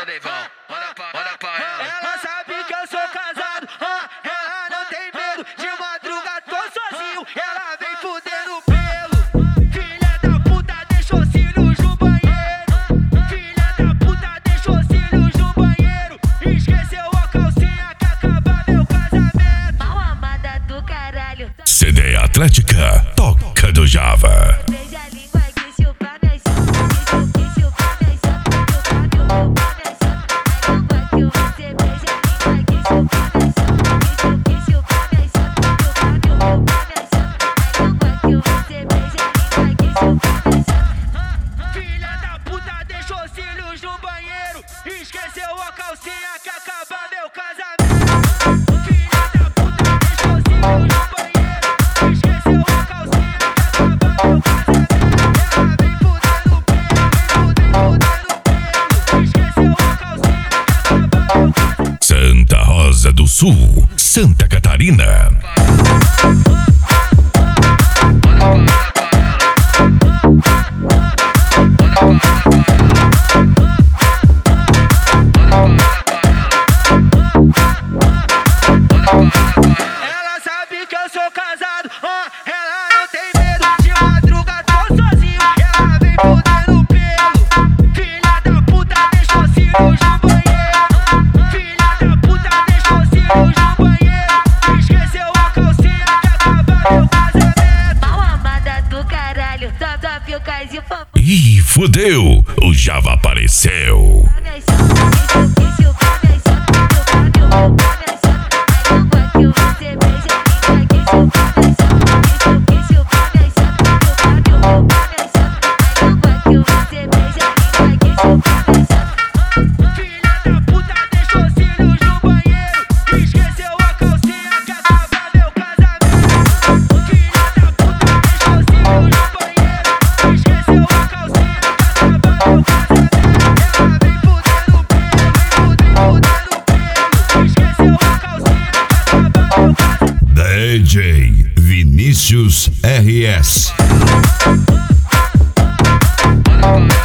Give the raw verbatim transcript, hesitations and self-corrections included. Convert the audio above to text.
Deivão, olha pra, olha pra ela. Ela sabe que eu sou casado, ah, ela não tem medo. De madruga tô sozinho, ela vem fudendo pelo. Filha da puta deixou cílios no banheiro. Filha da puta deixou cílios no banheiro. Esqueceu a calcinha que acaba meu casamento. Mal amada do caralho. C D Atlética, toca do Java. Beija a língua que chupa minha chapa, que chupa minha chapa, chupa meu pau minha chapa. A língua que você beija a língua que chupa minha chapa, que chupa minha chapa, chupa meu pau minha chapa. A língua que você beija a língua que chupa minha chapa. Filha da puta deixou cílios no banheiro. Esqueceu a calcinha que acaba meu casamento. Filha da puta deixou cílios no banheiro. Esqueceu a calcinha que acaba meu casamento. Ela vem fudendo pelo, vem fudendo pelo. Esqueceu a calcinha que acaba meu casamento. Santa Rosa do Sul, Santa Catarina. Ela sabe que eu sou casado, ah, ela não tem medo. De madruga tô sozinho, ela vem fudendo pelo. Filha da puta deixou cílios no banheiro. Filha da puta deixou cílios no banheiro. Esqueceu a calcinha que acaba meu casamento. Mal amada do caralho, só só ficas de fofo. Ih, fudeu, o Java apareceu. Minha chapa, que chupa minha chapa, chupa meu pau minha chapa. A língua que você beija a língua que chupa minha chapa, que chupa minha chapa, chupa meu pau minha chapa. A língua que você beija a língua que chupa minha chapa. Filha da puta deixou cílios no banheiro. Esqueceu a calcinha que acaba meu casamento. Filha da puta deixou cílios no banheiro. Esqueceu a calcinha que acaba meu casamento. Ela vem fudendo pelo, vem fudendo pelo. Esqueceu a calcinha que acaba meu casamento. D J Vinícius R S. Olha pra